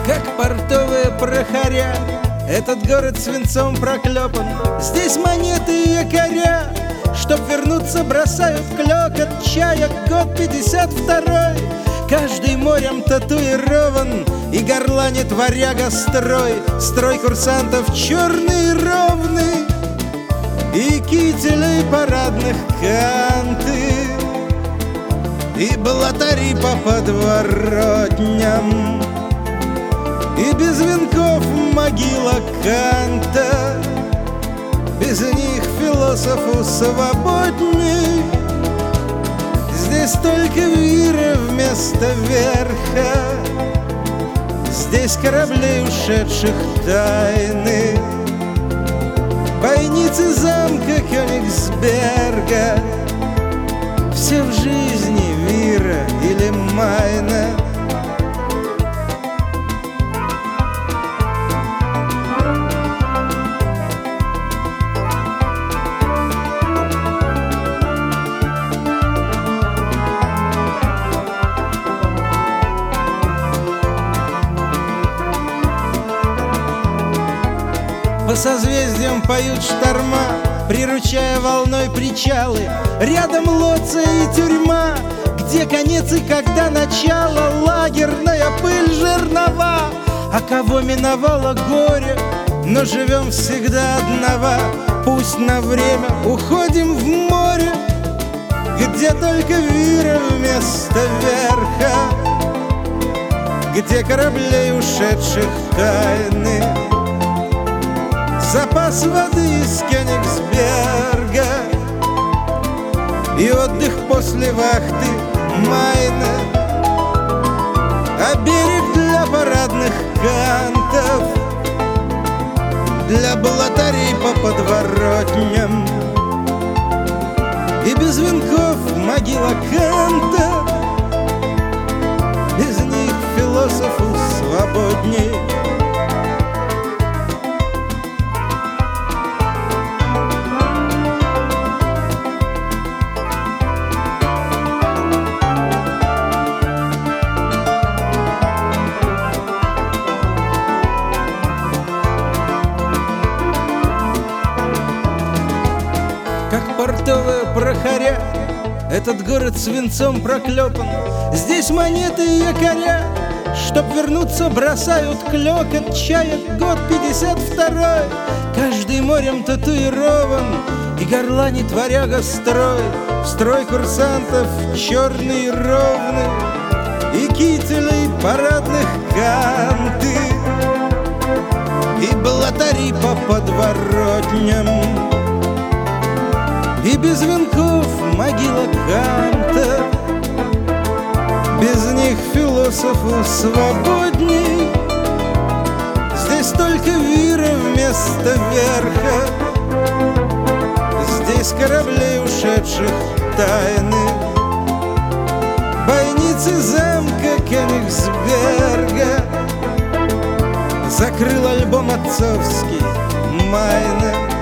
Как портовые прохоря, этот город свинцом проклепан. Здесь монеты и якоря, чтоб вернуться, бросают клёкот. Чаек год 52-й, каждый морем татуирован, и горланит варяга строй. Строй курсантов черный и ровный, и кителей парадных канты, и блатари по подворотням, и без венков могила Канта. Без них философу свободней. Здесь только вира вместо верха, здесь кораблей, ушедших тайны, бойницы замка Кёнигсберга. Все в жизни вира или майна. По созвездиям поют шторма, приручая волной причалы. Рядом Лоция и тюрьма, где конец и когда начало. Лагерная пыль, жернова, а кого миновало горе, но живем всегда одного. Пусть на время уходим в море, где только вира вместо верха, где кораблей, ушедших тайны, запас воды из Кёнигсберга и отдых после вахты Майна, а берег для парадных кантов, для блатарей по подворотням, и без венков могила Канта. Без них философу свободней. Как портовые прохоря, этот город свинцом проклепан. Здесь монеты и якоря, чтоб вернуться, бросают клёкот. Чаек год 52-й, каждый морем татуирован, и горланит варяга строй. Строй курсантов черный и ровный, и кителей парадных канты, и блатари по подворотням, и без венков могила Канта. Без них философу свободней. Здесь только вира вместо верха, здесь кораблей, ушедших тайны, бойницы замка Кёнигсберга. Закрыл альбом отцовский Майна.